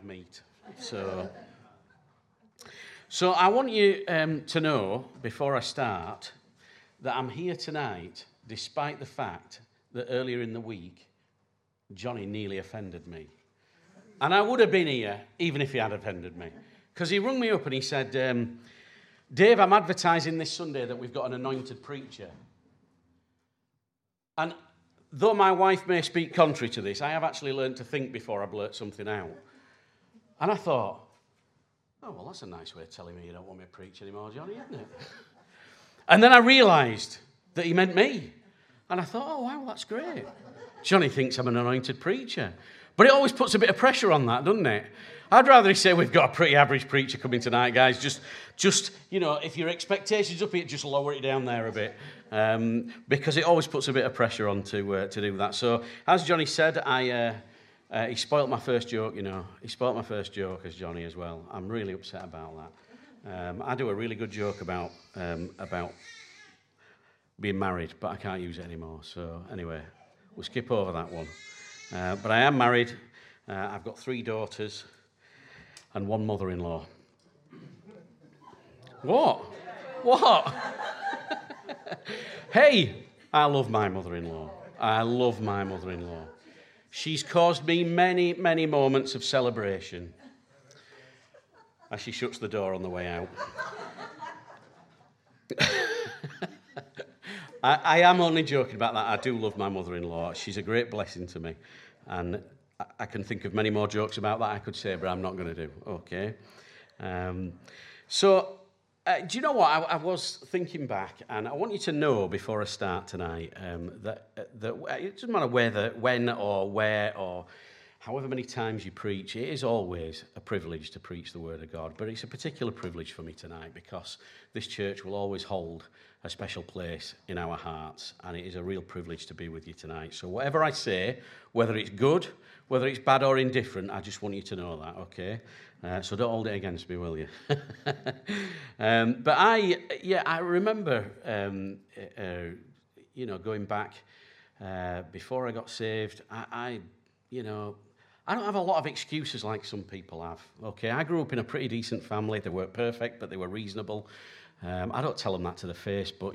have meat. So I want you to know, before I start, that I'm here tonight, despite the fact that earlier in the week, Johnny nearly offended me. And I would have been here, even if he had offended me. Because he rung me up and he said, Dave, I'm advertising this Sunday that we've got an anointed preacher. And though my wife may speak contrary to this, I have actually learned to think before I blurt something out. And I thought, oh, well, that's a nice way of telling me you don't want me to preach anymore, Johnny, isn't it? And then I realised that he meant me. And I thought, oh, wow, that's great. Johnny thinks I'm an anointed preacher. But it always puts a bit of pressure on that, doesn't it? I'd rather he say we've got a pretty average preacher coming tonight, guys. Just if your expectations up here, just lower it down there a bit. Because it always puts a bit of pressure on to do that. So, as Johnny said, he spoilt my first joke, He spoilt my first joke as Johnny as well. I'm really upset about that. I do a really good joke about being married, but I can't use it anymore. So, anyway, we'll skip over that one. But I am married. I've got 3 daughters and 1 mother-in-law. What? Hey, I love my mother-in-law. She's caused me many, many moments of celebration as she shuts the door on the way out. I am only joking about that. I do love my mother-in-law. She's a great blessing to me. And I can think of many more jokes about that I could say, but I'm not going to do. Okay. Do you know what? I was thinking back, and I want you to know before I start tonight that it doesn't matter when or where or however many times you preach, it is always a privilege to preach the Word of God. But it's a particular privilege for me tonight because this church will always hold a special place in our hearts, and it is a real privilege to be with you tonight. So whatever I say, whether it's good, whether it's bad or indifferent, I just want you to know that, okay? So don't hold it against me, will you? But I remember, going back before I got saved. I don't have a lot of excuses like some people have. Okay, I grew up in a pretty decent family. They weren't perfect, but they were reasonable. I don't tell them that to the face, but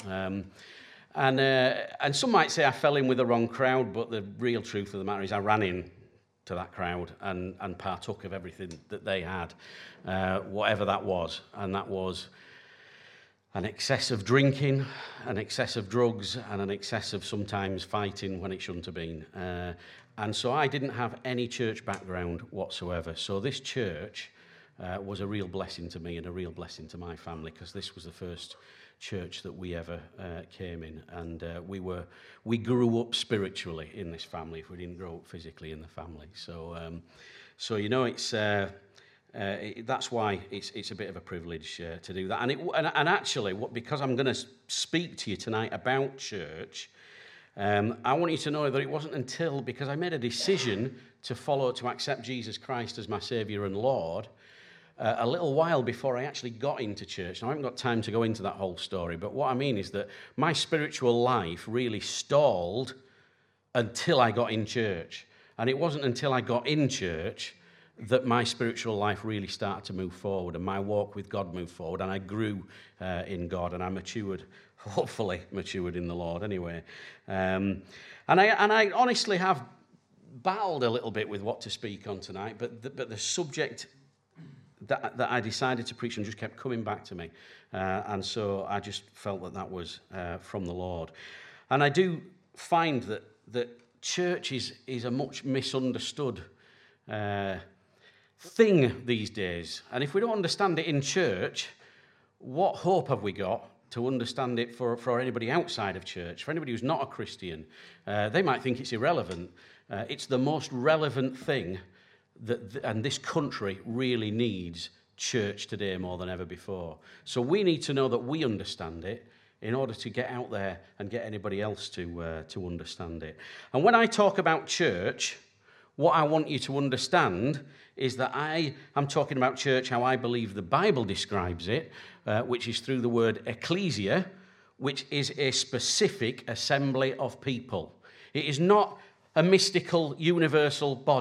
and some might say I fell in with the wrong crowd, but the real truth of the matter is I ran in to that crowd and partook of everything that they had, whatever that was. And that was an excess of drinking, an excess of drugs, and an excess of sometimes fighting when it shouldn't have been. And so I didn't have any church background whatsoever. So this church was a real blessing to me and a real blessing to my family, because this was the first church that we ever came in, and we grew up spiritually in this family if we didn't grow up physically in the family. So it's that's why it's a bit of a privilege to do that. And actually, because I'm going to speak to you tonight about church, I want you to know that it wasn't until, because I made a decision to accept Jesus Christ as my Saviour and Lord, a little while before I actually got into church. Now, I haven't got time to go into that whole story, but what I mean is that my spiritual life really stalled until I got in church. And it wasn't until I got in church that my spiritual life really started to move forward, and my walk with God moved forward, and I grew in God, and I matured, hopefully matured in the Lord anyway. And I honestly have battled a little bit with what to speak on tonight, but the subject that I decided to preach and just kept coming back to me. And so I just felt that was from the Lord. And I do find that church is a much misunderstood thing these days. And if we don't understand it in church, what hope have we got to understand it for anybody outside of church? For anybody who's not a Christian, they might think it's irrelevant. It's the most relevant thing and this country really needs church today more than ever before. So we need to know that we understand it in order to get out there and get anybody else to understand it. And when I talk about church, what I want you to understand is that I am talking about church how I believe the Bible describes it, which is through the word ecclesia, which is a specific assembly of people. It is not a mystical, universal body.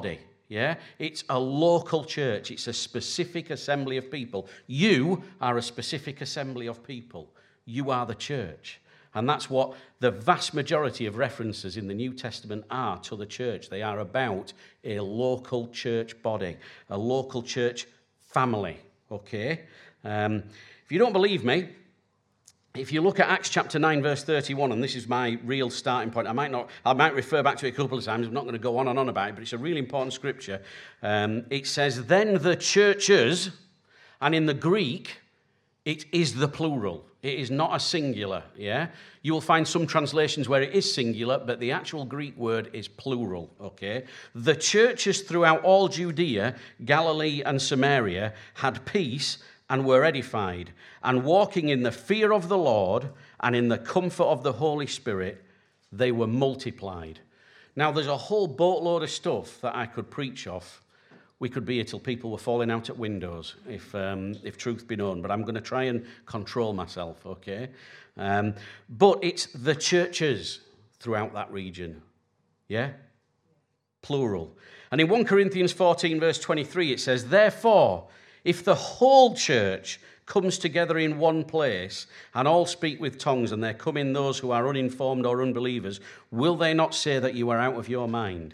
Yeah? It's a local church. It's a specific assembly of people. You are a specific assembly of people. You are the church. And that's what the vast majority of references in the New Testament are to the church. They are about a local church body, a local church family, okay? If you don't believe me, if you look at Acts chapter 9, verse 31, and this is my real starting point, I might refer back to it a couple of times. I'm not going to go on and on about it, but it's a really important scripture. It says, then the churches, and in the Greek, it is the plural. It is not a singular, yeah? You will find some translations where it is singular, but the actual Greek word is plural, okay? The churches throughout all Judea, Galilee, and Samaria had peace and were edified, and walking in the fear of the Lord and in the comfort of the Holy Spirit, they were multiplied. Now, there's a whole boatload of stuff that I could preach off. We could be here till people were falling out at windows, if truth be known. But I'm going to try and control myself, okay? But it's the churches throughout that region, yeah? Plural. And in 1 Corinthians 14, verse 23, it says, therefore, if the whole church comes together in one place and all speak with tongues, and there come in those who are uninformed or unbelievers, will they not say that you are out of your mind?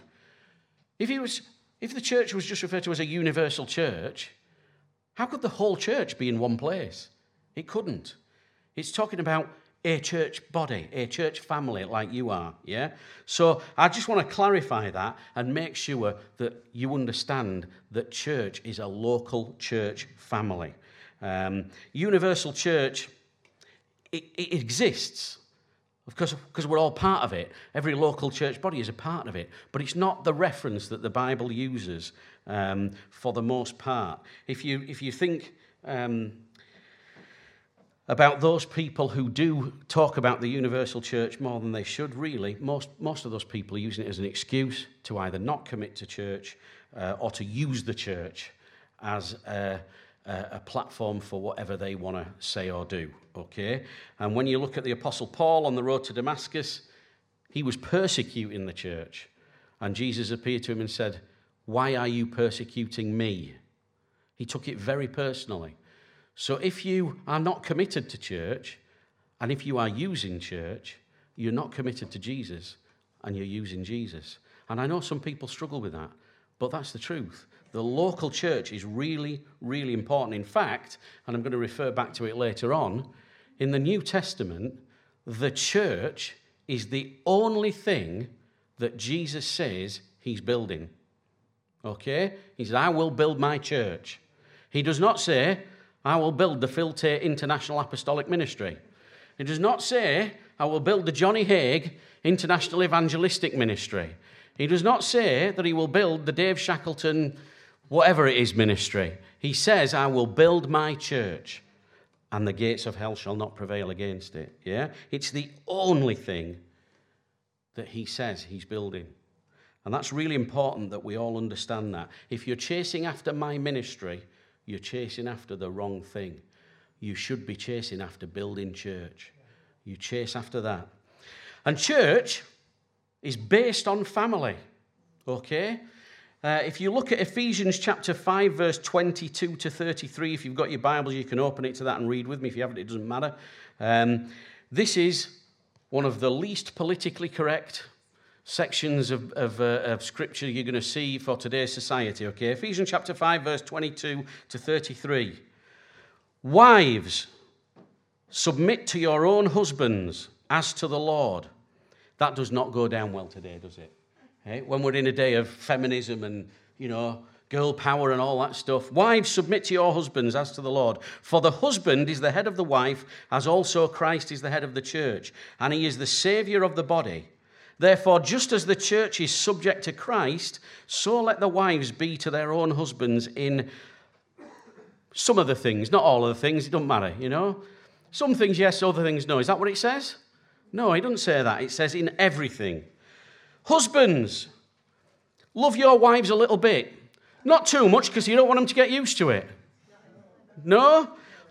If the church was just referred to as a universal church, how could the whole church be in one place? It couldn't. It's talking about a church body, a church family like you are, yeah? So I just want to clarify that and make sure that you understand that church is a local church family. Universal church, it exists. Because we're all part of it. Every local church body is a part of it. But it's not the reference that the Bible uses for the most part. If you think about those people who do talk about the universal church more than they should, really, most of those people are using it as an excuse to either not commit to church or to use the church as a platform for whatever they want to say or do, okay? And when you look at the Apostle Paul on the road to Damascus, he was persecuting the church. And Jesus appeared to him and said, why are you persecuting me? He took it very personally. So if you are not committed to church, and if you are using church, you're not committed to Jesus, and you're using Jesus. And I know some people struggle with that, but that's the truth. The local church is really, really important. In fact, and I'm going to refer back to it later on, in the New Testament, the church is the only thing that Jesus says he's building. Okay? He says, I will build my church. He does not say, I will build the Phil Tate International Apostolic Ministry. He does not say, I will build the Johnny Hague International Evangelistic Ministry. He does not say that he will build the Dave Shackleton whatever it is ministry. He says, I will build my church, and the gates of hell shall not prevail against it. Yeah? It's the only thing that he says he's building. And that's really important that we all understand that. If you're chasing after my ministry, you're chasing after the wrong thing. You should be chasing after building church. You chase after that. And church is based on family. Okay? If you look at Ephesians chapter 5, verse 22 to 33, if you've got your Bibles, you can open it to that and read with me. If you haven't, it doesn't matter. This is one of the least politically correct sections of Scripture you're going to see for today's society. Okay, Ephesians chapter 5, verse 22 to 33. Wives, submit to your own husbands as to the Lord. That does not go down well today, does it? Hey, when we're in a day of feminism and, girl power and all that stuff. Wives, submit to your husbands as to the Lord. For the husband is the head of the wife, as also Christ is the head of the church, and he is the Savior of the body. Therefore, just as the church is subject to Christ, so let the wives be to their own husbands in some of the things, not all of the things, it doesn't matter, Some things yes, other things no. Is that what it says? No, it doesn't say that. It says in everything. Husbands, love your wives a little bit. Not too much, because you don't want them to get used to it. No?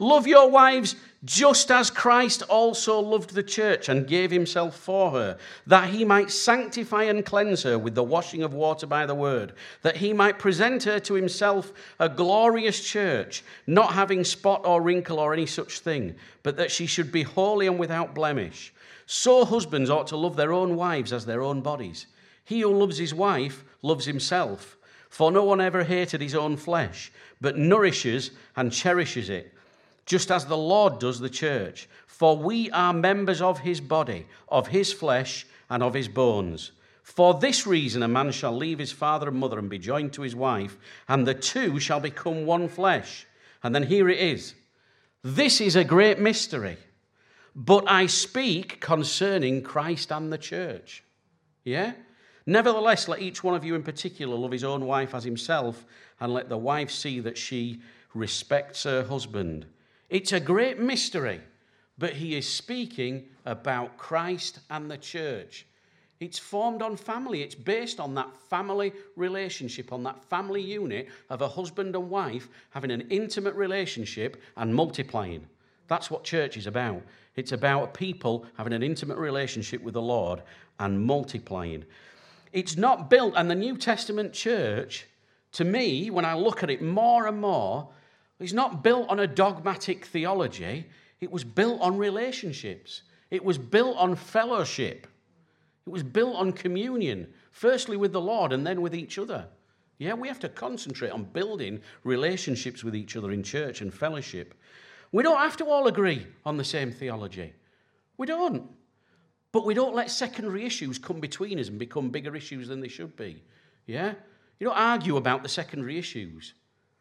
Love your wives just as Christ also loved the church and gave himself for her, that he might sanctify and cleanse her with the washing of water by the word, that he might present her to himself a glorious church, not having spot or wrinkle or any such thing, but that she should be holy and without blemish. So husbands ought to love their own wives as their own bodies. He who loves his wife loves himself, for no one ever hated his own flesh, but nourishes and cherishes it, just as the Lord does the church. For we are members of his body, of his flesh, and of his bones. For this reason a man shall leave his father and mother and be joined to his wife, and the two shall become one flesh. And then here it is. This is a great mystery, but I speak concerning Christ and the church. Yeah? Nevertheless, let each one of you in particular love his own wife as himself, and let the wife see that she respects her husband. It's a great mystery, but he is speaking about Christ and the church. It's formed on family. It's based on that family relationship, on that family unit of a husband and wife having an intimate relationship and multiplying. That's what church is about. It's about people having an intimate relationship with the Lord and multiplying. It's not built, and the New Testament church, to me, when I look at it more and more, it's not built on a dogmatic theology. It was built on relationships. It was built on fellowship. It was built on communion, firstly with the Lord and then with each other. Yeah, we have to concentrate on building relationships with each other in church and fellowship. We don't have to all agree on the same theology. We don't. But we don't let secondary issues come between us and become bigger issues than they should be. Yeah? You don't argue about the secondary issues.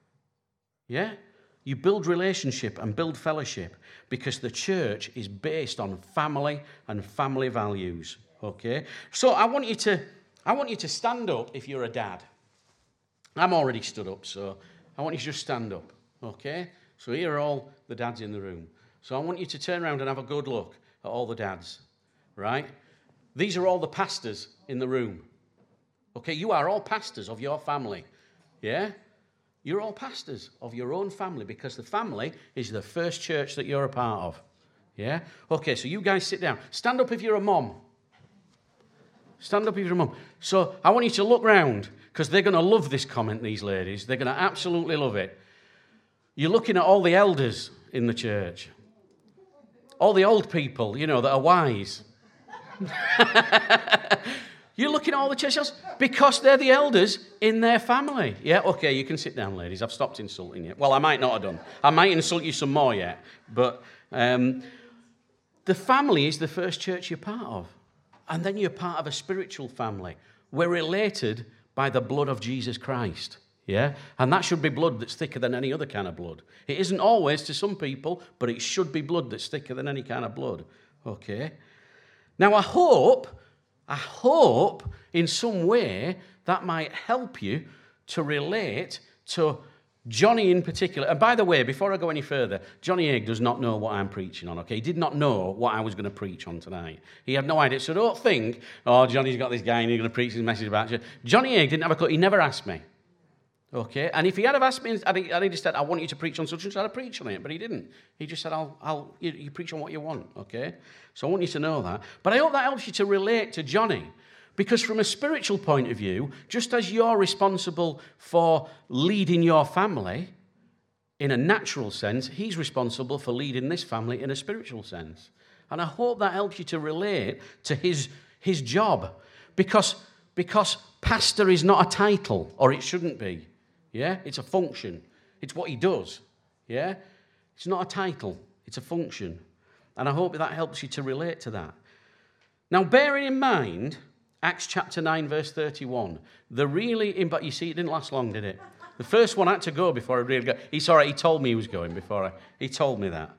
Yeah? You build relationship and build fellowship because the church is based on family and family values. Okay? So I want you to stand up if you're a dad. I'm already stood up, so I want you to just stand up. Okay? So here are all the dads in the room. So I want you to turn around and have a good look at all the dads. Right? These are all the pastors in the room. Okay, you are all pastors of your family. Yeah? You're all pastors of your own family because the family is the first church that you're a part of. Yeah? Okay, so you guys sit down. Stand up if you're a mom. Stand up if you're a mom. So I want you to look round because they're going to love this comment, these ladies. They're going to absolutely love it. You're looking at all the elders in the church. All the old people, you know, that are wise. You're looking at all the church elders because they're the elders in their family. Yeah, okay, you can sit down, ladies. I've stopped insulting you. Well, I might not have done. I might insult you some more yet. But the family is the first church you're part of. And then you're part of a spiritual family. We're related by the blood of Jesus Christ. Yeah? And that should be blood that's thicker than any other kind of blood. It isn't always to some people, but it should be blood that's thicker than any kind of blood. Okay? Now, I hope in some way that might help you to relate to Johnny in particular. And by the way, before I go any further, Johnny Haig does not know what I'm preaching on, okay? He did not know what I was going to preach on tonight. He had no idea. So don't think, oh, Johnny's got this guy and he's going to preach his message about it. Johnny Haig didn't have a clue. He never asked me. Okay, and if he had have asked me, I'd just said, I want you to preach on such and such, I'd preach on it, but he didn't. He just said, you preach on what you want, okay? So I want you to know that. But I hope that helps you to relate to Johnny, because from a spiritual point of view, just as you're responsible for leading your family in a natural sense, he's responsible for leading this family in a spiritual sense. And I hope that helps you to relate to his job, because pastor is not a title, or it shouldn't be. Yeah, it's a function. It's what he does. Yeah, it's not a title. It's a function. And I hope that helps you to relate to that. Now, bearing in mind, Acts chapter 9, verse 31, but you see, it didn't last long, did it? The first one had to go before I really got. He's all right, he told me he was going he told me that.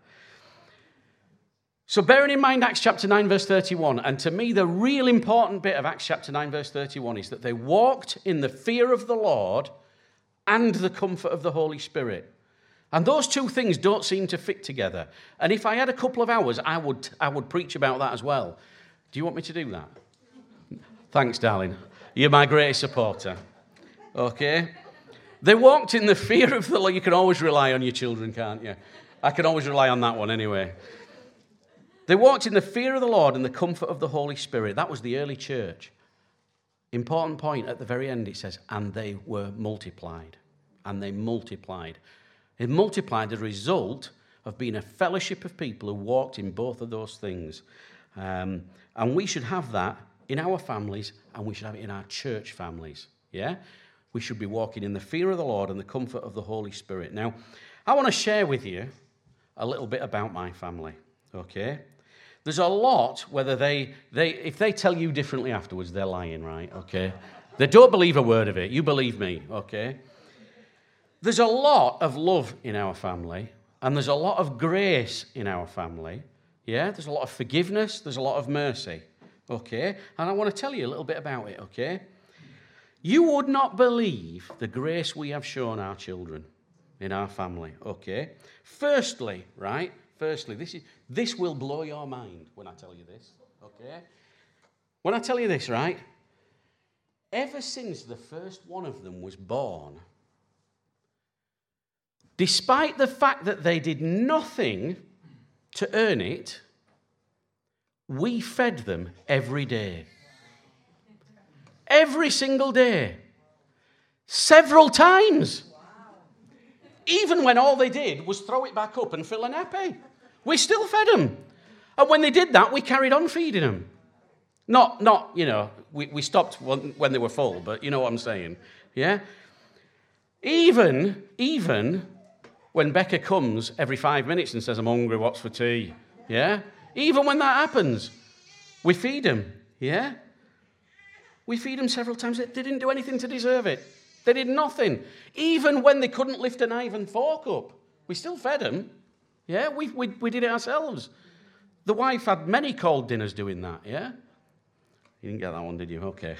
So bearing in mind Acts chapter 9, verse 31, and to me the real important bit of Acts chapter 9, verse 31 is that they walked in the fear of the Lord and the comfort of the Holy Spirit. And those two things don't seem to fit together. And if I had a couple of hours, I would preach about that as well. Do you want me to do that? Thanks, darling. You're my greatest supporter. Okay? They walked in the fear of the Lord. You can always rely on your children, can't you? I can always rely on that one anyway. They walked in the fear of the Lord and the comfort of the Holy Spirit. That was the early church. Important point at the very end, it says, and they were multiplied. And they multiplied. It multiplied as a result of being a fellowship of people who walked in both of those things. And we should have that in our families, and we should have it in our church families. Yeah? We should be walking in the fear of the Lord and the comfort of the Holy Spirit. Now, I want to share with you a little bit about my family. Okay? There's a lot, whether if they tell you differently afterwards, they're lying, right? Okay? They don't believe a word of it. You believe me, okay? There's a lot of love in our family, and there's a lot of grace in our family. Yeah? There's a lot of forgiveness. There's a lot of mercy. Okay? And I want to tell you a little bit about it, okay? You would not believe the grace we have shown our children in our family, okay? Firstly, this will blow your mind when I tell you this, okay? When I tell you this, right? Ever since the first one of them was born, despite the fact that they did nothing to earn it, we fed them every day. Every single day. Several times. Even when all they did was throw it back up and fill a nappy. We still fed them. And when they did that, we carried on feeding them. Not we stopped when they were full, but you know what I'm saying. Yeah? Even when Becca comes every 5 minutes and says, I'm hungry, what's for tea? Yeah? Even when that happens, we feed them. Yeah? We feed them several times. They didn't do anything to deserve it. They did nothing. Even when they couldn't lift a knife and fork up, we still fed them. Yeah, we did it ourselves. The wife had many cold dinners doing that, yeah? You didn't get that one, did you? Okay.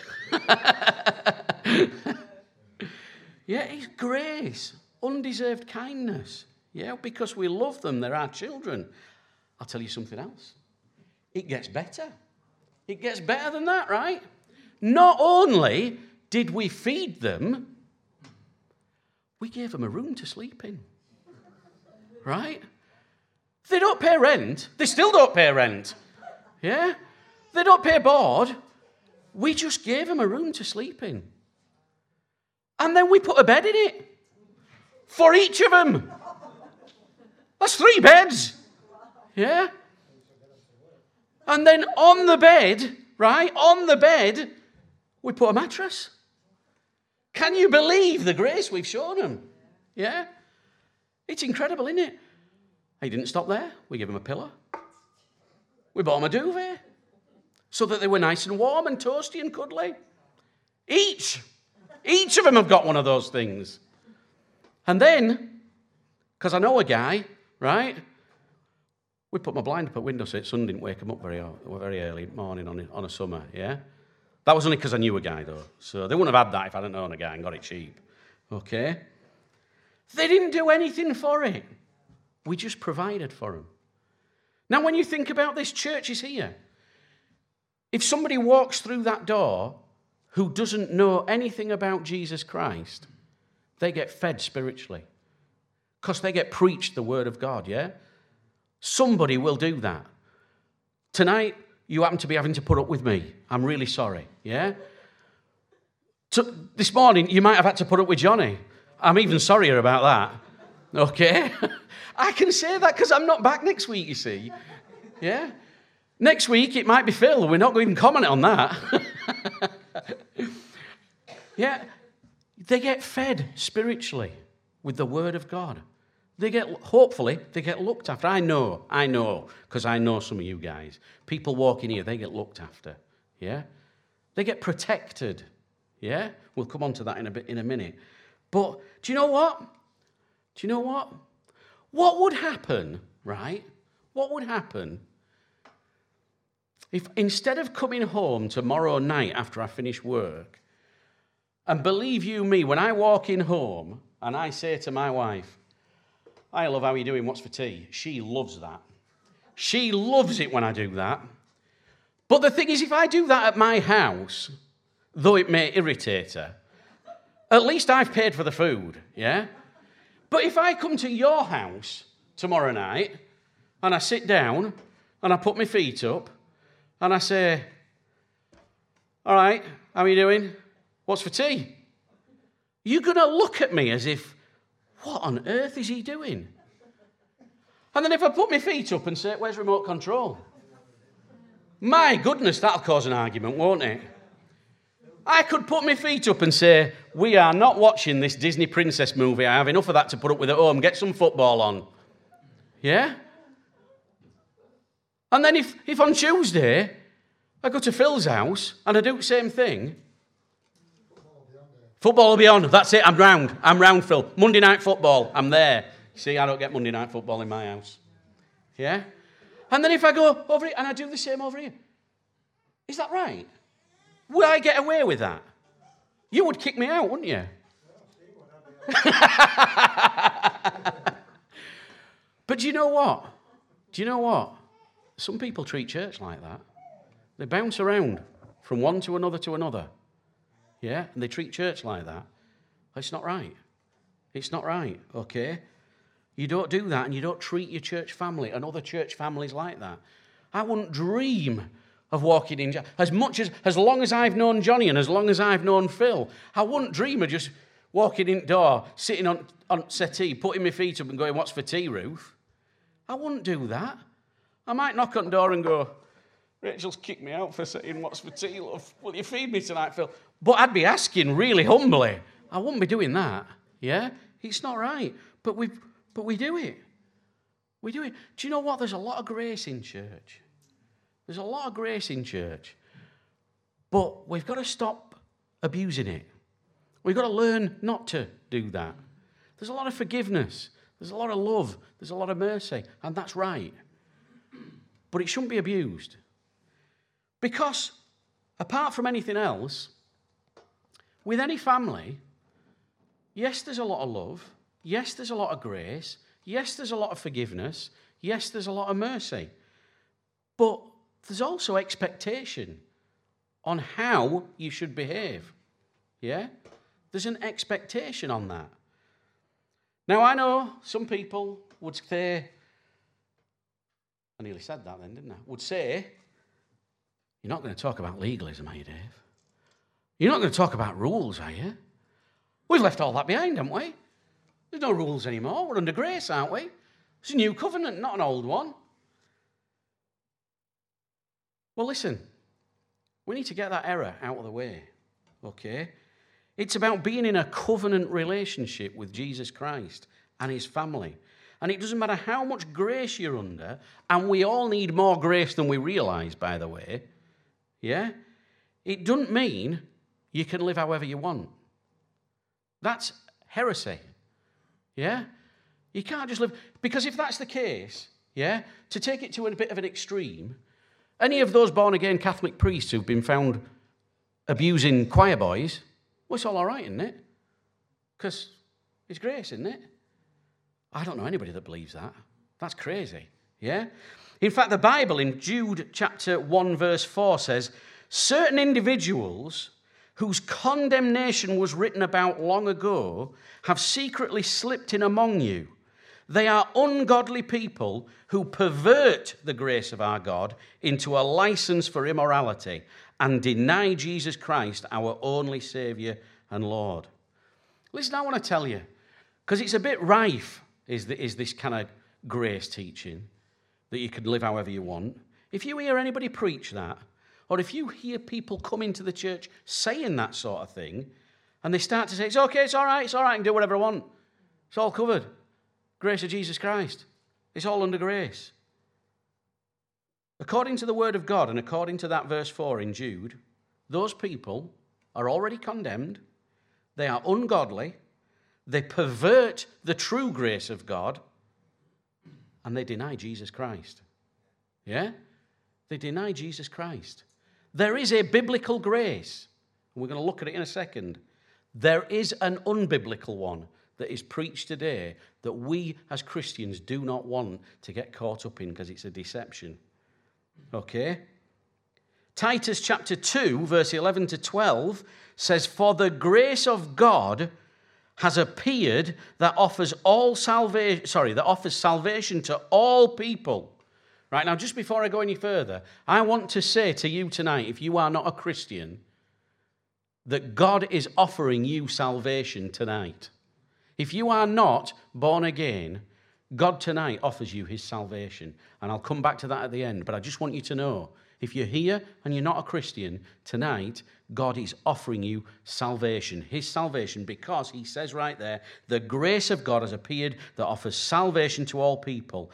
Yeah, it's grace, undeserved kindness. Yeah, because we love them, they're our children. I'll tell you something else. It gets better. It gets better than that, right? Not only did we feed them, we gave them a room to sleep in. Right? They don't pay rent. They still don't pay rent. Yeah? They don't pay board. We just gave them a room to sleep in. And then we put a bed in it. For each of them. That's 3 beds. Yeah? And then on the bed, right? On the bed, we put a mattress. Can you believe the grace we've shown them? Yeah? It's incredible, isn't it? He didn't stop there. We gave them a pillow. We bought them a duvet so that they were nice and warm and toasty and cuddly. Each of them have got one of those things. And then, because I know a guy, right? We put my blind up at window so the sun didn't wake him up very early morning on a summer, yeah? That was only because I knew a guy, though. So they wouldn't have had that if I hadn't known a guy and got it cheap. Okay? They didn't do anything for it. We just provided for them. Now, when you think about this, church is here. If somebody walks through that door who doesn't know anything about Jesus Christ, they get fed spiritually. Because they get preached the word of God, yeah? Somebody will do that. Tonight, you happen to be having to put up with me. I'm really sorry, yeah? This morning, you might have had to put up with Johnny. I'm even sorrier about that, okay? I can say that because I'm not back next week, you see. Yeah? Next week, it might be Phil. We're not going to comment on that. Yeah? They get fed spiritually with the word of God. Hopefully, they get looked after. I know, because I know some of you guys. People walking here, they get looked after, yeah? They get protected, yeah? We'll come on to that in a minute. But do you know what? What would happen, right? What would happen if instead of coming home tomorrow night after I finish work, and believe you me, when I walk in home and I say to my wife, "Hi, love, how are you doing? What's for tea?" She loves that. She loves it when I do that. But the thing is, if I do that at my house, though it may irritate her, at least I've paid for the food, yeah? But if I come to your house tomorrow night, and I sit down, and I put my feet up, and I say, all right, how are you doing? What's for tea? You're going to look at me as if, what on earth is he doing? And then if I put my feet up and say, where's remote control? My goodness, that'll cause an argument, won't it? I could put my feet up and say, we are not watching this Disney princess movie. I have enough of that to put up with at home. Get some football on. Yeah? And then if on Tuesday I go to Phil's house and I do the same thing, football will be on. That's it. I'm round, Phil. Monday night football. I'm there. See, I don't get Monday night football in my house. Yeah? And then if I go over here and I do the same over here, is that right? Would I get away with that? You would kick me out, wouldn't you? But do you know what? Some people treat church like that. They bounce around from one to another. Yeah? And they treat church like that. It's not right. It's not right, okay? You don't do that, and you don't treat your church family and other church families like that. I wouldn't dream of walking in, as long as I've known Johnny and as long as I've known Phil, I wouldn't dream of just walking in the door, sitting on settee, putting my feet up and going, what's for tea, Ruth? I wouldn't do that. I might knock on the door and go, Rachel's kicked me out for saying, what's for tea, love? Will you feed me tonight, Phil? But I'd be asking really humbly. I wouldn't be doing that, yeah? It's not right, but we do it. We do it. Do you know what? There's a lot of grace in church. There's a lot of grace in church. But we've got to stop abusing it. We've got to learn not to do that. There's a lot of forgiveness. There's a lot of love. There's a lot of mercy. And that's right. But it shouldn't be abused. Because, apart from anything else, with any family, yes, there's a lot of love. Yes, there's a lot of grace. Yes, there's a lot of forgiveness. Yes, there's a lot of mercy. But there's also expectation on how you should behave. Yeah? There's an expectation on that. Now, I know some people would say, I nearly said that then, didn't I? Would say, you're not going to talk about legalism, are you, Dave? You're not going to talk about rules, are you? We've left all that behind, haven't we? There's no rules anymore. We're under grace, aren't we? It's a new covenant, not an old one. Well, listen, we need to get that error out of the way, okay? It's about being in a covenant relationship with Jesus Christ and his family. And it doesn't matter how much grace you're under, and we all need more grace than we realise, by the way, yeah? It doesn't mean you can live however you want. That's heresy, yeah? You can't just live, because if that's the case, yeah, to take it to a bit of an extreme, any of those born-again Catholic priests who've been found abusing choir boys, well, it's all right, isn't it? Because it's grace, isn't it? I don't know anybody that believes that. That's crazy, yeah? In fact, the Bible in Jude chapter 1, verse 4 says, certain individuals whose condemnation was written about long ago have secretly slipped in among you. They are ungodly people who pervert the grace of our God into a license for immorality and deny Jesus Christ, our only Saviour and Lord. Listen, I want to tell you, because it's a bit rife, is this kind of grace teaching, that you can live however you want. If you hear anybody preach that, or if you hear people come into the church saying that sort of thing, and they start to say, it's okay, it's all right, I can do whatever I want. It's all covered. Grace of Jesus Christ. It's all under grace. According to the word of God and according to that verse 4 in Jude, those people are already condemned. They are ungodly. They pervert the true grace of God. And they deny Jesus Christ. Yeah? They deny Jesus Christ. There is a biblical grace. And we're going to look at it in a second. There is an unbiblical one that is preached today that we as Christians do not want to get caught up in because it's a deception. Okay? Titus chapter 2, verse 11 to 12 says, for the grace of God has appeared that offers salvation to all people. Right, now, just before I go any further, I want to say to you tonight, if you are not a Christian, that God is offering you salvation tonight. If you are not born again, God tonight offers you his salvation. And I'll come back to that at the end, but I just want you to know, if you're here and you're not a Christian, tonight, God is offering you salvation, his salvation, because he says right there, the grace of God has appeared that offers salvation to all people.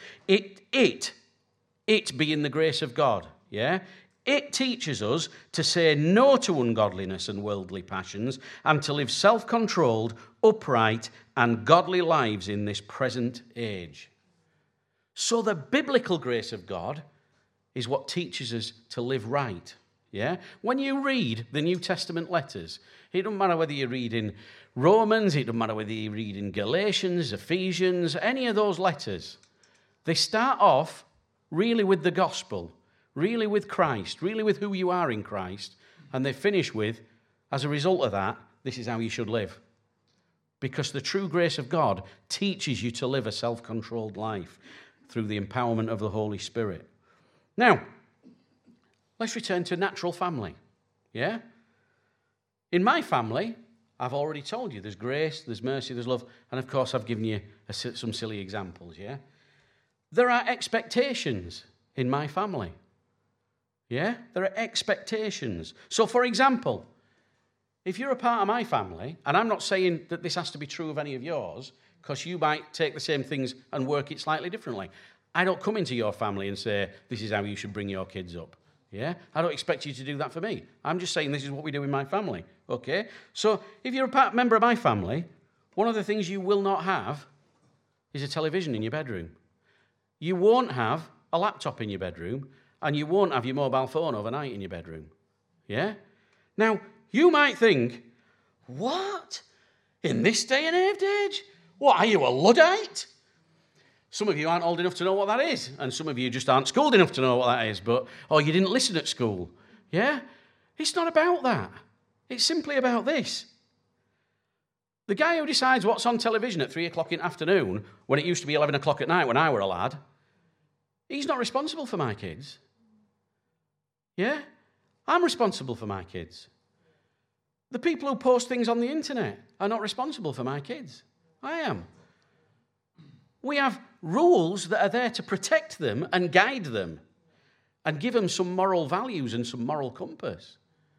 It being the grace of God, yeah? It teaches us to say no to ungodliness and worldly passions and to live self-controlled, upright, and godly lives in this present age. So the biblical grace of God is what teaches us to live right, yeah? When you read the New Testament letters, it doesn't matter whether you read in Romans, it doesn't matter whether you read in Galatians, Ephesians, any of those letters, they start off really with the gospel, really with Christ, really with who you are in Christ, and they finish with, as a result of that, this is how you should live. Because the true grace of God teaches you to live a self-controlled life through the empowerment of the Holy Spirit. Now, let's return to natural family, yeah? In my family, I've already told you, there's grace, there's mercy, there's love, and of course I've given you some silly examples, yeah? There are expectations in my family. Yeah? There are expectations. So, for example, if you're a part of my family, and I'm not saying that this has to be true of any of yours, because you might take the same things and work it slightly differently. I don't come into your family and say, this is how you should bring your kids up. Yeah? I don't expect you to do that for me. I'm just saying this is what we do in my family. Okay? So, if you're a member of my family, one of the things you will not have is a television in your bedroom. You won't have a laptop in your bedroom, and you won't have your mobile phone overnight in your bedroom. Yeah? Now, you might think, what? In this day and age? What, are you a Luddite? Some of you aren't old enough to know what that is, and some of you just aren't schooled enough to know what that is, or you didn't listen at school. Yeah? It's not about that. It's simply about this. The guy who decides what's on television at 3 o'clock in the afternoon, when it used to be 11 o'clock at night when I were a lad, he's not responsible for my kids. Yeah? I'm responsible for my kids. The people who post things on the internet are not responsible for my kids. I am. We have rules that are there to protect them and guide them and give them some moral values and some moral compass.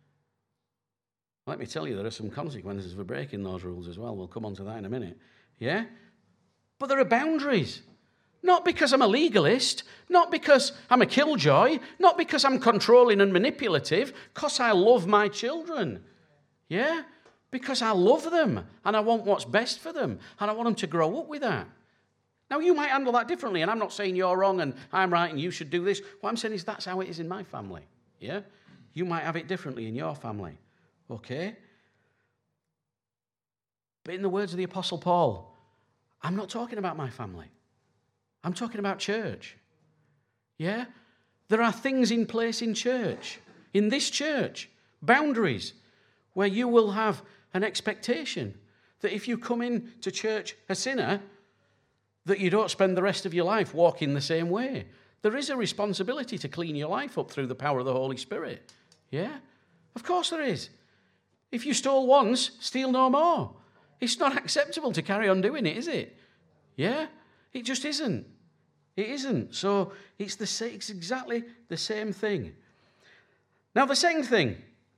Let me tell you, there are some consequences for breaking those rules as well. We'll come on to that in a minute. Yeah? But there are boundaries. Not because I'm a legalist, not because I'm a killjoy, not because I'm controlling and manipulative, because I love my children. Yeah? Because I love them, and I want what's best for them, and I want them to grow up with that. Now, you might handle that differently, and I'm not saying you're wrong and I'm right and you should do this. What I'm saying is that's how it is in my family. Yeah? You might have it differently in your family. Okay? But in the words of the Apostle Paul, I'm not talking about my family. I'm talking about church. Yeah? There are things in place in church, in this church, boundaries, where you will have an expectation that if you come in to church a sinner, that you don't spend the rest of your life walking the same way. There is a responsibility to clean your life up through the power of the Holy Spirit. Yeah? Of course there is. If you stole once, steal no more. It's not acceptable to carry on doing it, is it? Yeah? It just isn't. It isn't. So it's exactly the same thing. Now, the second thing,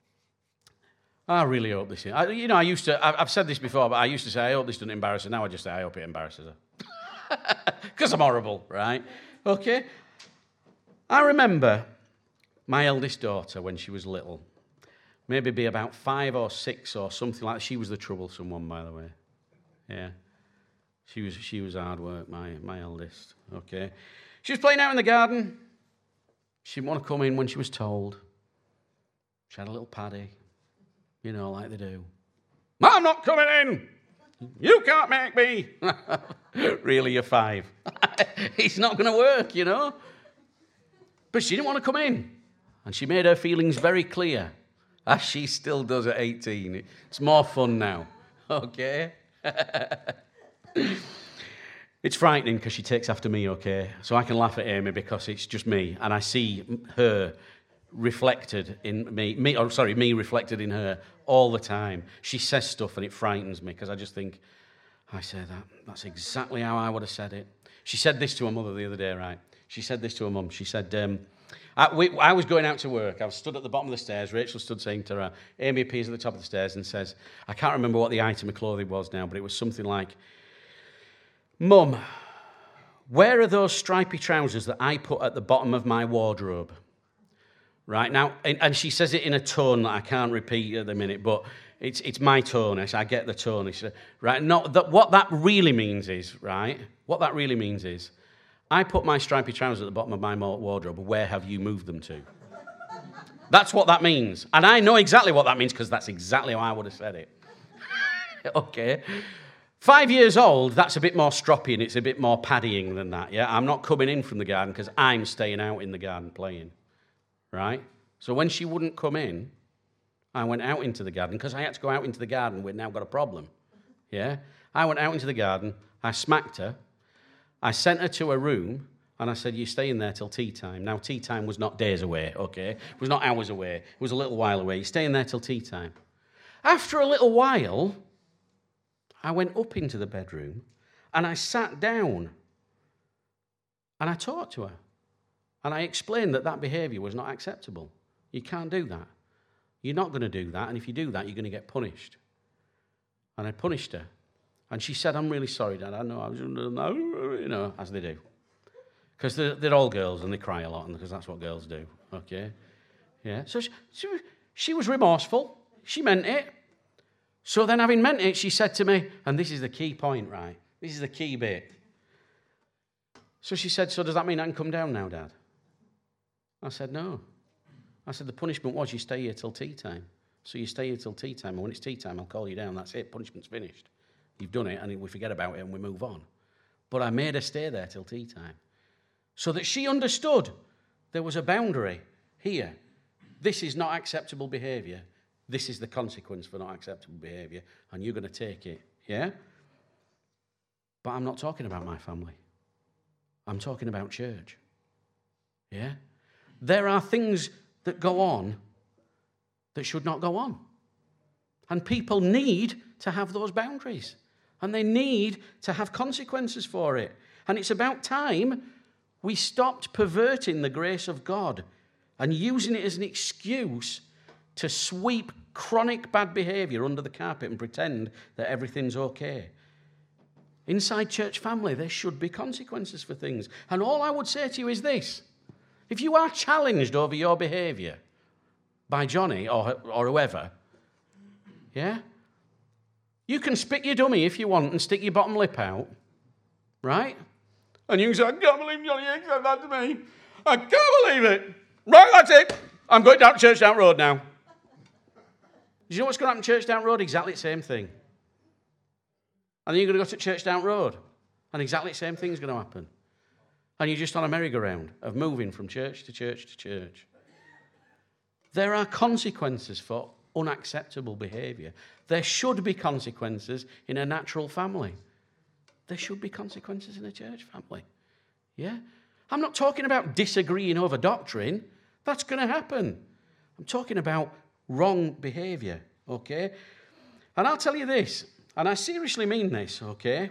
I really hope this is. I've said this before, but I used to say, I hope this doesn't embarrass her. Now I just say, I hope it embarrasses her. Because I'm horrible, right? Okay. I remember my eldest daughter when she was little. Maybe be about 5 or 6 or something like that. She was the troublesome one, by the way. Yeah. She was hard work, my eldest. Okay. She was playing out in the garden. She didn't want to come in when she was told. She had a little paddy, like they do. I'm not coming in. You can't make me. Really, you're 5. It's not going to work, But she didn't want to come in. And she made her feelings very clear, as she still does at 18. It's more fun now. Okay? It's frightening because she takes after me, okay? So I can laugh at Amy because it's just me, and I see her reflected in me reflected in her all the time. She says stuff and it frightens me because I just think, I say that. That's exactly how I would have said it. She said this to her mother the other day, right? She said this to her mum. She said, I was going out to work. I was stood at the bottom of the stairs. Rachel stood saying to her, Amy appears at the top of the stairs and says, I can't remember what the item of clothing was now, but it was something like, Mum, where are those stripy trousers that I put at the bottom of my wardrobe? Right now, and she says it in a tone that I can't repeat at the minute, but it's my tone. I get the tone. She said, right? What that really means is, right? What that really means is, I put my stripy trousers at the bottom of my wardrobe. Where have you moved them to? That's what that means, and I know exactly what that means because that's exactly how I would have said it. Okay. 5 years old, that's a bit more stroppy and it's a bit more paddying than that, yeah? I'm not coming in from the garden because I'm staying out in the garden playing, right? So when she wouldn't come in, I went out into the garden because I had to go out into the garden. We'd now got a problem, yeah? I went out into the garden, I smacked her, I sent her to her room, and I said, you stay in there till tea time. Now, tea time was not days away, okay? It was not hours away. It was a little while away. You stay in there till tea time. After a little while, I went up into the bedroom and I sat down and I talked to her and I explained that behaviour was not acceptable. You can't do that. You're not going to do that, and if you do that, you're going to get punished. And I punished her. And she said, I'm really sorry, Dad. I know I was, as they do. Because they're all girls and they cry a lot, because that's what girls do, okay? Yeah. So she was remorseful. She meant it. So then, having meant it, she said to me, and this is the key point, right? This is the key bit. So she said, so does that mean I can come down now, Dad? I said, no. I said, the punishment was you stay here till tea time. So you stay here till tea time, and when it's tea time, I'll call you down. That's it. Punishment's finished. You've done it, and we forget about it, and we move on. But I made her stay there till tea time so that she understood there was a boundary here. This is not acceptable behaviour. This is the consequence for not acceptable behaviour, and you're going to take it, yeah? But I'm not talking about my family. I'm talking about church, yeah? There are things that go on that should not go on. And people need to have those boundaries, and they need to have consequences for it. And it's about time we stopped perverting the grace of God and using it as an excuse to sweep chronic bad behaviour under the carpet and pretend that everything's okay. Inside church family, there should be consequences for things. And all I would say to you is this. If you are challenged over your behaviour by Johnny or whoever, yeah, you can spit your dummy if you want and stick your bottom lip out, right? And you can say, I can't believe Johnny said that to me. I can't believe it. Right, that's it. I'm going down to Church Down Road now. Do you know what's going to happen to Church Down Road? Exactly the same thing. And then you're going to go to Church Down Road, and exactly the same thing's going to happen. And you're just on a merry-go-round of moving from church to church to church. There are consequences for unacceptable behaviour. There should be consequences in a natural family. There should be consequences in a church family. Yeah? I'm not talking about disagreeing over doctrine. That's going to happen. I'm talking about wrong behaviour, okay? And I'll tell you this, and I seriously mean this, okay?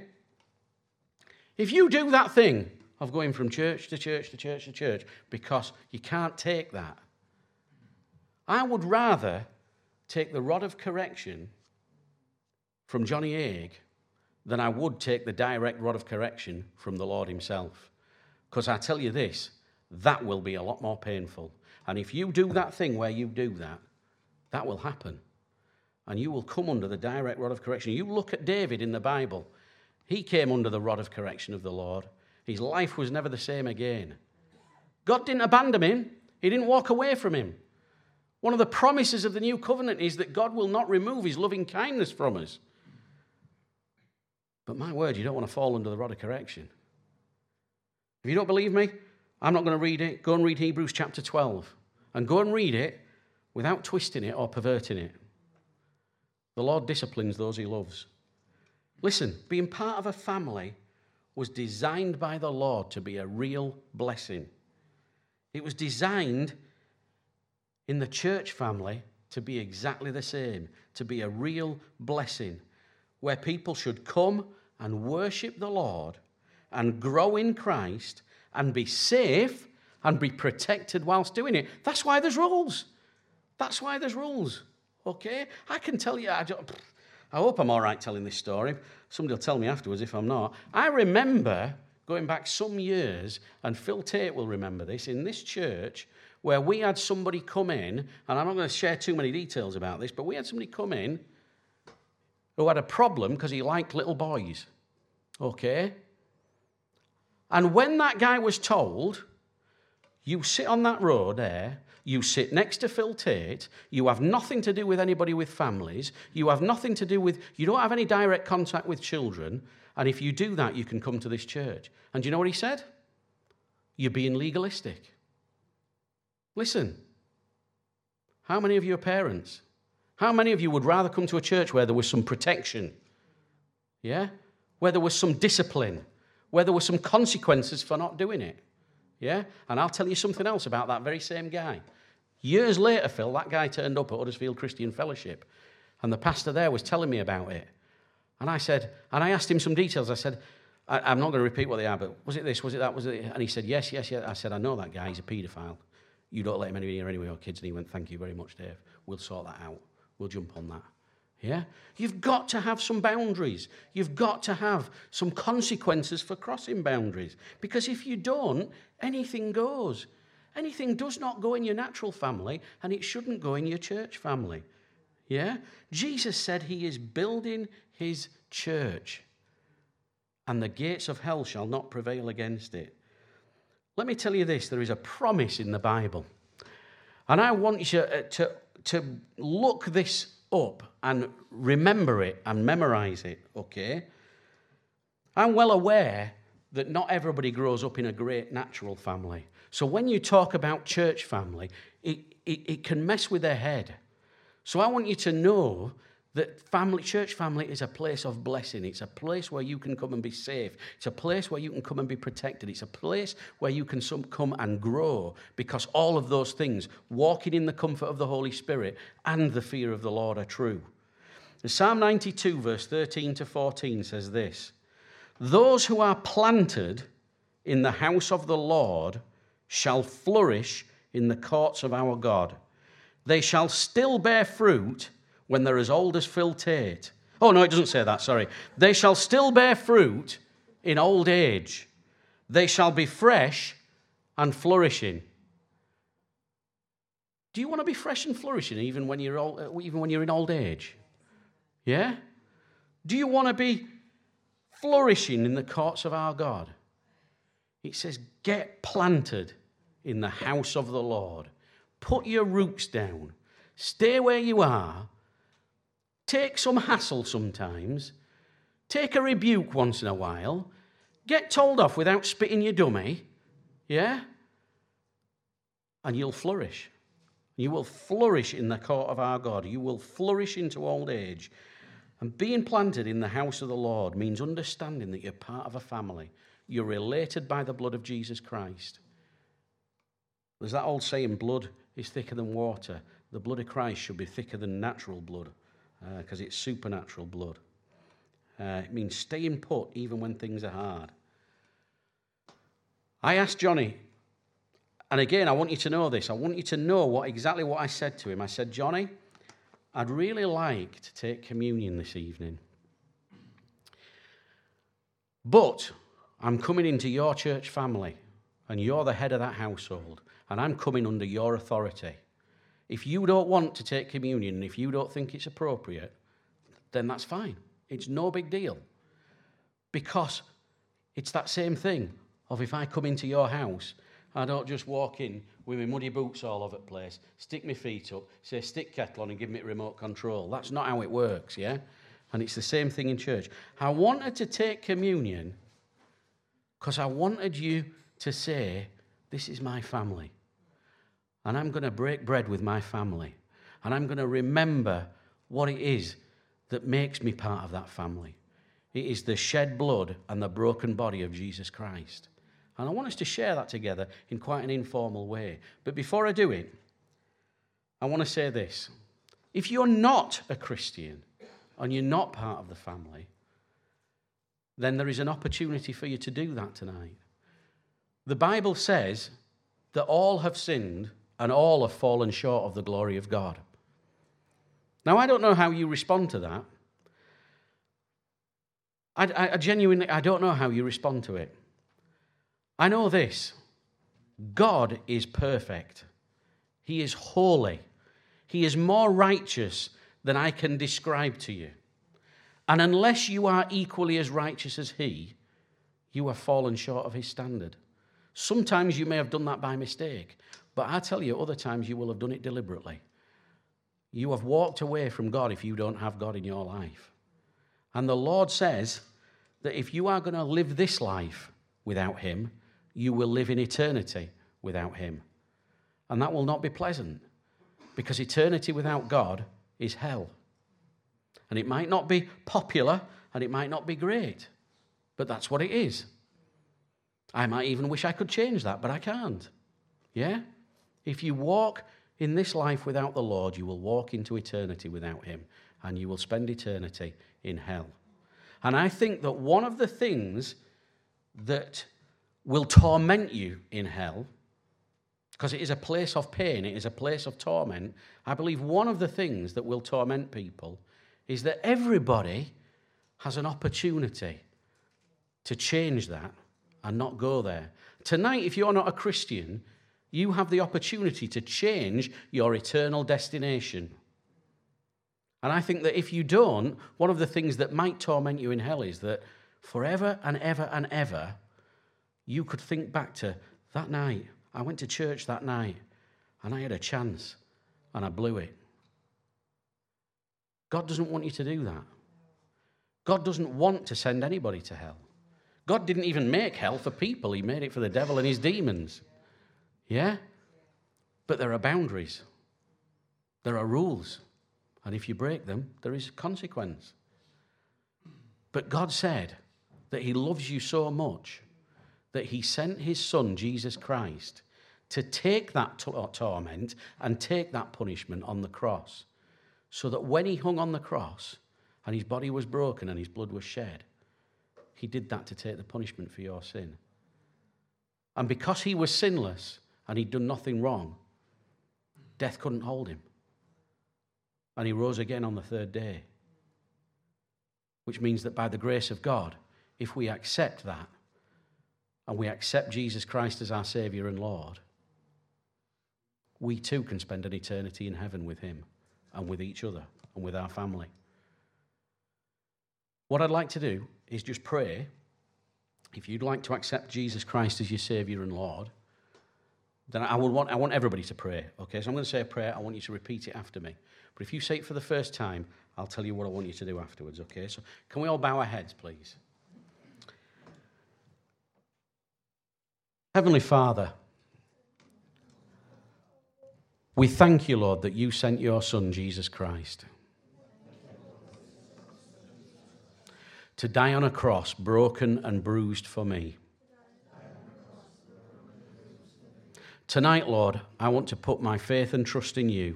If you do that thing of going from church to church to church to church because you can't take that, I would rather take the rod of correction from Johnny Haig than I would take the direct rod of correction from the Lord himself. Because I tell you this, that will be a lot more painful. And if you do that thing where you do that, that will happen. And you will come under the direct rod of correction. You look at David in the Bible. He came under the rod of correction of the Lord. His life was never the same again. God didn't abandon him. He didn't walk away from him. One of the promises of the new covenant is that God will not remove his loving kindness from us. But my word, you don't want to fall under the rod of correction. If you don't believe me, I'm not going to read it. Go and read Hebrews chapter 12. And go and read it without twisting it or perverting it. The Lord disciplines those he loves. Listen, being part of a family was designed by the Lord to be a real blessing. It was designed in the church family to be exactly the same, to be a real blessing, where people should come and worship the Lord and grow in Christ and be safe and be protected whilst doing it. That's why there's rules. That's why there's rules, okay? I can tell you, I hope I'm all right telling this story. Somebody will tell me afterwards if I'm not. I remember going back some years, and Phil Tate will remember this, in this church where we had somebody come in, and I'm not going to share too many details about this, but we had somebody come in who had a problem because he liked little boys, okay? And when that guy was told, you sit on that road there, you sit next to Phil Tate, you have nothing to do with anybody with families, you have nothing to do with, you don't have any direct contact with children, and if you do that, you can come to this church. And do you know what he said? You're being legalistic. Listen, how many of you are parents? How many of you would rather come to a church where there was some protection? Yeah? Where there was some discipline? Where there were some consequences for not doing it? Yeah? And I'll tell you something else about that very same guy. Years later, Phil, that guy turned up at Huddersfield Christian Fellowship, and the pastor there was telling me about it. And I asked him some details. I said, I'm not going to repeat what they are, but was it this, was it that, was it? And he said, yes. I said, I know that guy, he's a paedophile. You don't let him anywhere near any of your kids. And he went, thank you very much, Dave. We'll sort that out. We'll jump on that. Yeah? You've got to have some boundaries. You've got to have some consequences for crossing boundaries. Because if you don't, anything goes. Anything does not go in your natural family, and it shouldn't go in your church family. Yeah? Jesus said he is building his church, and the gates of hell shall not prevail against it. Let me tell you this, there is a promise in the Bible. And I want you to look this up and remember it and memorize it, okay? I'm well aware that not everybody grows up in a great natural family. So when you talk about church family, it can mess with their head. So I want you to know that church family is a place of blessing. It's a place where you can come and be safe. It's a place where you can come and be protected. It's a place where you can come and grow, because all of those things, walking in the comfort of the Holy Spirit and the fear of the Lord, are true. Psalm 92, verse 13 to 14 says this: those who are planted in the house of the Lord shall flourish in the courts of our God. They shall still bear fruit when they're as old as Phil Tate. Oh, no, it doesn't say that, sorry. They shall still bear fruit in old age. They shall be fresh and flourishing. Do you want to be fresh and flourishing even when you're in old age? Yeah? Do you want to be flourishing in the courts of our God? It says, get planted in the house of the Lord. Put your roots down. Stay where you are. Take some hassle sometimes. Take a rebuke once in a while. Get told off without spitting your dummy. Yeah? And you'll flourish. You will flourish in the court of our God. You will flourish into old age. And being planted in the house of the Lord means understanding that you're part of a family. You're related by the blood of Jesus Christ. There's that old saying, blood is thicker than water. The blood of Christ should be thicker than natural blood, because it's supernatural blood. It means staying put even when things are hard. I asked Johnny, and again, I want you to know this. I want you to know exactly what I said to him. I said, Johnny, I'd really like to take communion this evening, but I'm coming into your church family, and you're the head of that household, and I'm coming under your authority. If you don't want to take communion, and if you don't think it's appropriate, then that's fine. It's no big deal. Because it's that same thing of if I come into your house, I don't just walk in with my muddy boots all over the place, stick my feet up, say stick kettle on and give me remote control. That's not how it works, yeah? And it's the same thing in church. I wanted to take communion because I wanted you to say, this is my family. And I'm going to break bread with my family. And I'm going to remember what it is that makes me part of that family. It is the shed blood and the broken body of Jesus Christ. And I want us to share that together in quite an informal way. But before I do it, I want to say this. If you're not a Christian and you're not part of the family, then there is an opportunity for you to do that tonight. The Bible says that all have sinned and all have fallen short of the glory of God. Now, I don't know how you respond to that. I genuinely don't know how you respond to it. I know this. God is perfect. He is holy. He is more righteous than I can describe to you. And unless you are equally as righteous as he, you have fallen short of his standard. Sometimes you may have done that by mistake, but I tell you, other times you will have done it deliberately. You have walked away from God if you don't have God in your life. And the Lord says that if you are going to live this life without him, you will live in eternity without him. And that will not be pleasant, because eternity without God is hell. And it might not be popular and it might not be great, but that's what it is. I might even wish I could change that, but I can't. Yeah? If you walk in this life without the Lord, you will walk into eternity without him, and you will spend eternity in hell. And I think that one of the things that will torment you in hell, because it is a place of pain, it is a place of torment, I believe one of the things that will torment people is that everybody has an opportunity to change that and not go there. Tonight, if you're not a Christian, you have the opportunity to change your eternal destination. And I think that if you don't, one of the things that might torment you in hell is that forever and ever and ever, you could think back to that night. I went to church that night and I had a chance and I blew it. God doesn't want you to do that. God doesn't want to send anybody to hell. God didn't even make hell for people. He made it for the devil and his demons. Yeah? But there are boundaries. There are rules. And if you break them, there is consequence. But God said that he loves you so much that he sent his son, Jesus Christ, to take that torment and take that punishment on the cross, so that when he hung on the cross and his body was broken and his blood was shed, he did that to take the punishment for your sin. And because he was sinless and he'd done nothing wrong, death couldn't hold him. And he rose again on the third day. Which means that by the grace of God, if we accept that, and we accept Jesus Christ as our Savior and Lord, we too can spend an eternity in heaven with him and with each other and with our family. What I'd like to do is just pray. If you'd like to accept Jesus Christ as your Savior and Lord, then I want everybody to pray. Okay, so I'm going to say a prayer. I want you to repeat it after me. But if you say it for the first time, I'll tell you what I want you to do afterwards. Okay, so can we all bow our heads, please? Heavenly Father, we thank you, Lord, that you sent your Son, Jesus Christ, to die on a cross, broken and bruised for me. Tonight, Lord, I want to put my faith and trust in you.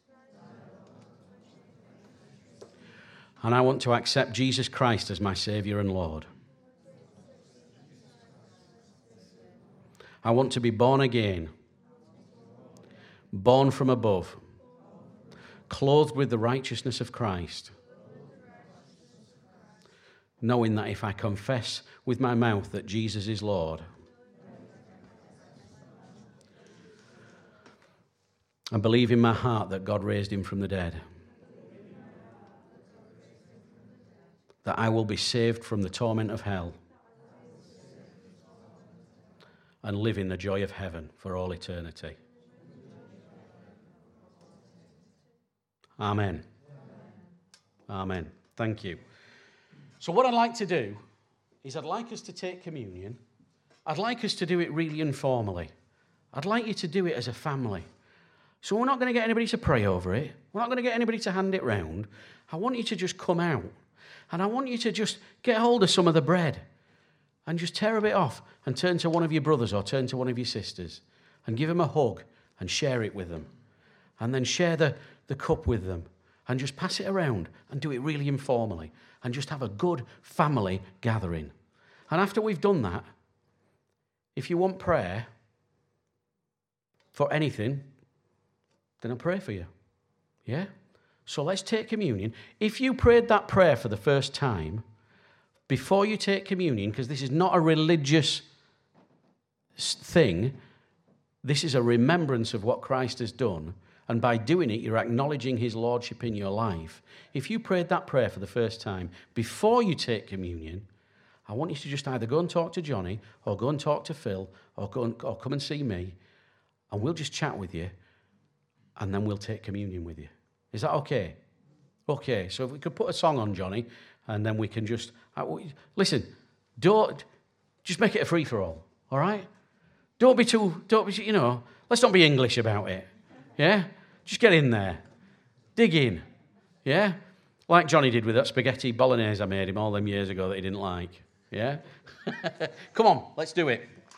And I want to accept Jesus Christ as my Savior and Lord. I want to be born again, born from above, clothed with the righteousness of Christ, knowing that if I confess with my mouth that Jesus is Lord, I believe in my heart that God raised him from the dead, that I will be saved from the torment of hell and live in the joy of heaven for all eternity. Amen. Amen. Thank you. So what I'd like to do is I'd like us to take communion. I'd like us to do it really informally. I'd like you to do it as a family. So we're not going to get anybody to pray over it. We're not going to get anybody to hand it round. I want you to just come out. And I want you to just get hold of some of the bread and just tear a bit off and turn to one of your brothers or turn to one of your sisters and give them a hug and share it with them. And then share the cup with them and just pass it around and do it really informally and just have a good family gathering. And after we've done that, if you want prayer for anything, then I'll pray for you. Yeah? So let's take communion. If you prayed that prayer for the first time, before you take communion, because this is not a religious thing, this is a remembrance of what Christ has done, and by doing it, you're acknowledging his lordship in your life. If you prayed that prayer for the first time, before you take communion, I want you to just either go and talk to Johnny, or go and talk to Phil, or come and see me, and we'll just chat with you, and then we'll take communion with you. Is that okay? Okay, so if we could put a song on, Johnny, and then we can just... listen, just make it a free-for-all, all right? Don't be, let's not be English about it, yeah? Just get in there. Dig in, yeah? Like Johnny did with that spaghetti bolognese I made him all them years ago that he didn't like, yeah? Come on, let's do it.